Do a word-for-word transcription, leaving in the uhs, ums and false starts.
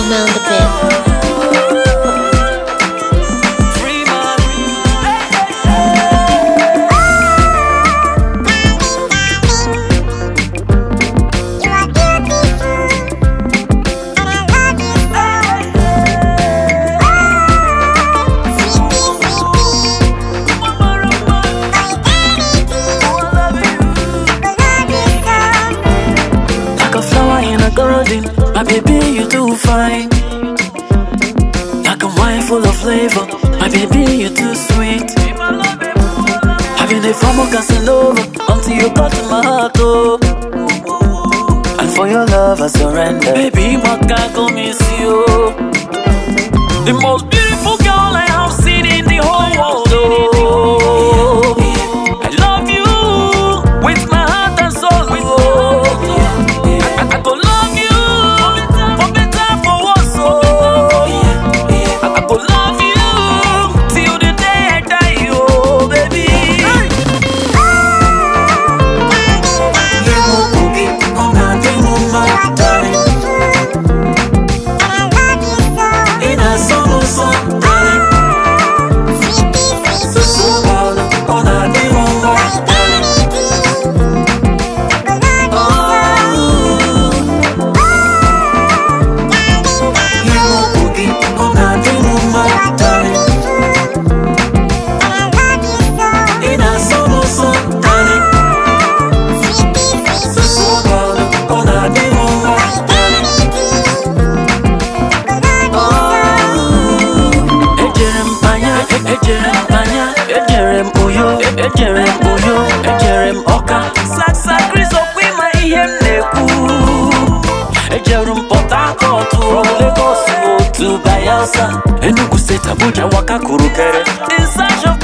Mel the Bit. My baby, you too fine. Like a wine full of flavor. My baby, you too sweet. I've been a former Casanova until you got to my heart, oh. And for your love I surrender. Baby, my God, go miss you. The most beautiful girl I have seen in the whole world, oh. I love you with my heart and soul, oh. I, I, I go love you. Ejerem uyo, ejerem oka. Saksa krizo kwima ihem neku. Ejerem Port Harcourt to Lagos to Bayelsa. Enugu State Abuja waka kurukere. In search of